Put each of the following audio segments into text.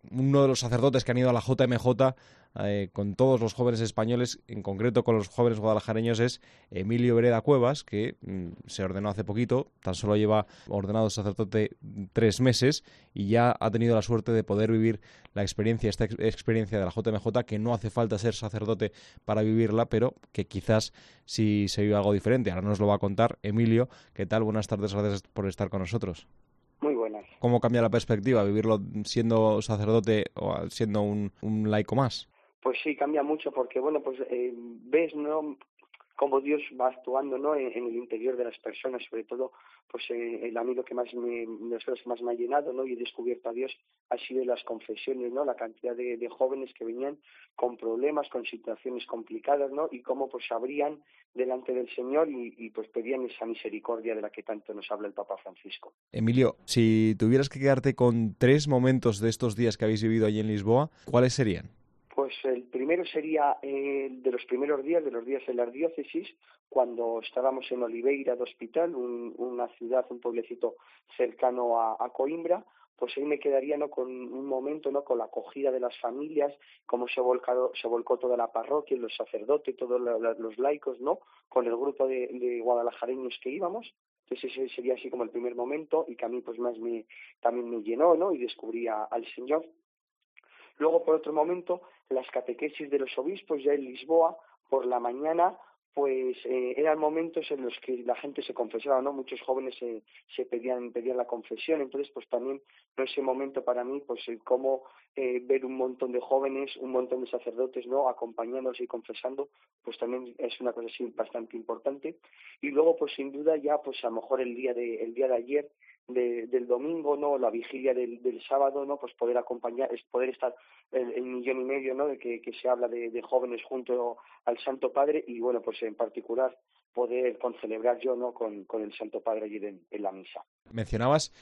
uno de los sacerdotes que han ido a la JMJ con todos los jóvenes españoles, en concreto con los jóvenes guadalajareños, es Emilio Vereda Cuevas, que se ordenó hace poquito, tan solo lleva ordenado sacerdote 3 meses y ya ha tenido la suerte de poder vivir esta experiencia de la JMJ, que no hace falta ser sacerdote para vivirla, pero que quizás sí se vive algo diferente. Ahora nos lo va a contar Emilio. ¿Qué tal? Buenas tardes, gracias por estar con nosotros. Muy buenas. ¿Cómo cambia la perspectiva vivirlo siendo sacerdote o siendo un laico más? Pues sí, cambia mucho porque, bueno, pues ves, ¿no?, cómo Dios va actuando, ¿no?, en el interior de las personas, sobre todo, pues a mí lo que más me ha llenado, ¿no?, y he descubierto a Dios ha sido las confesiones, ¿no?, la cantidad de jóvenes que venían con problemas, con situaciones complicadas, ¿no?, y cómo pues se abrían delante del Señor y pues pedían esa misericordia de la que tanto nos habla el Papa Francisco. Emilio, si tuvieras que quedarte con 3 momentos de estos días que habéis vivido allí en Lisboa, ¿cuáles serían? Pues el primero sería de los primeros días, de los días en la diócesis, cuando estábamos en Oliveira do Hospital, una ciudad, un pueblecito cercano a Coimbra. Pues ahí me quedaría, ¿no?, con un momento, ¿no?, con la acogida de las familias, cómo se volcó toda la parroquia, los sacerdotes, todos los laicos, ¿no?, con el grupo de guadalajareños que íbamos. Entonces ese sería así como el primer momento y que a mí pues también me llenó, ¿no?, y descubrí al Señor. Luego, por otro momento, las catequesis de los obispos ya en Lisboa, por la mañana, pues eran momentos en los que la gente se confesaba, ¿no? Muchos jóvenes se pedían la confesión. Entonces, pues también ese momento para mí, pues cómo ver un montón de jóvenes, un montón de sacerdotes, ¿no?, acompañándose y confesando, pues también es una cosa así bastante importante. Y luego, pues sin duda ya, pues a lo mejor el día de ayer, del domingo, ¿no?, la vigilia del sábado, ¿no?, pues poder acompañar, es poder estar el 1,5 millón, ¿no?, de que se habla de jóvenes junto al Santo Padre, y bueno, pues en particular poder concelebrar yo, ¿no?, con el Santo Padre allí en la misa. Mencionabas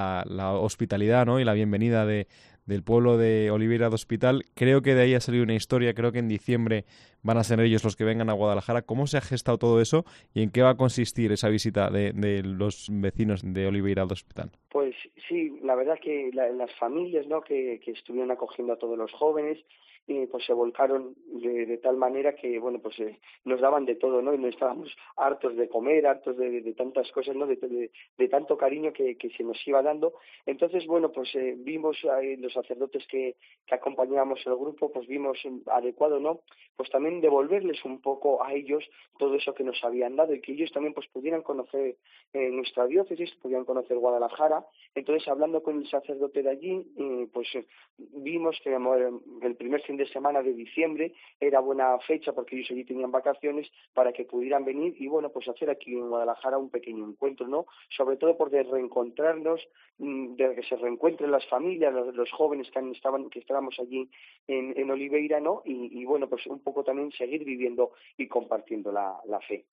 la hospitalidad, ¿no?, y la bienvenida del pueblo de Oliveira do Hospital. Creo que de ahí ha salido una historia, creo que en diciembre van a ser ellos los que vengan a Guadalajara. ¿Cómo se ha gestado todo eso y en qué va a consistir esa visita de los vecinos de Oliveira do Hospital? Pues sí, la verdad que las familias, ¿no?, que estuvieron acogiendo a todos los jóvenes, pues se volcaron de tal manera que, bueno, pues nos daban de todo, ¿no?, y no estábamos hartos de comer, hartos de tantas cosas, ¿no?, de tanto cariño que se nos iba dando. Entonces, bueno, pues vimos los sacerdotes que acompañábamos el grupo, pues vimos adecuado, ¿no?, pues también devolverles un poco a ellos todo eso que nos habían dado y que ellos también pues pudieran conocer nuestra diócesis, pudieran conocer Guadalajara. Entonces, hablando con el sacerdote de allí, pues vimos que el primer fin de semana de diciembre era buena fecha porque ellos allí tenían vacaciones para que pudieran venir y, bueno, pues hacer aquí en Guadalajara un pequeño encuentro, ¿no? Sobre todo por de reencontrarnos, de que se reencuentren las familias, los jóvenes que estábamos allí en Oliveira, ¿no? Y bueno, pues un poco también seguir viviendo y compartiendo la fe.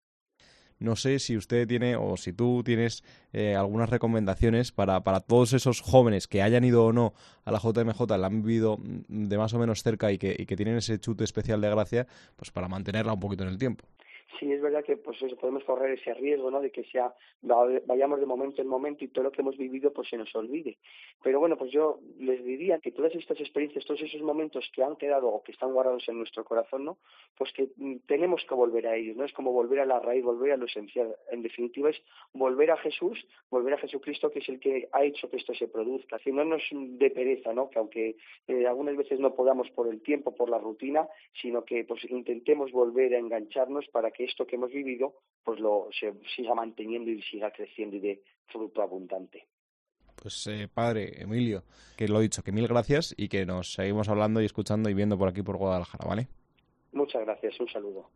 No sé si usted tiene o si tú tienes algunas recomendaciones para todos esos jóvenes que hayan ido o no a la JMJ, la han vivido de más o menos cerca y que tienen ese chute especial de gracia, pues para mantenerla un poquito en el tiempo. Sí, es verdad que pues eso, podemos correr ese riesgo, ¿no?, de que vayamos de momento en momento y todo lo que hemos vivido pues se nos olvide. Pero bueno, pues yo les diría que todas estas experiencias, todos esos momentos que han quedado o que están guardados en nuestro corazón, ¿no?, pues que tenemos que volver a ellos, ¿no? Es como volver a la raíz, volver a lo esencial. En definitiva es volver a Jesús, volver a Jesucristo, que es el que ha hecho que esto se produzca, haciéndonos de pereza, ¿no?, que aunque algunas veces no podamos por el tiempo, por la rutina, sino que pues intentemos volver a engancharnos para que esto que hemos vivido pues se siga manteniendo y siga creciendo y de fruto abundante. Pues padre Emilio, que lo he dicho, que mil gracias y que nos seguimos hablando y escuchando y viendo por aquí por Guadalajara, ¿vale? Muchas gracias, un saludo.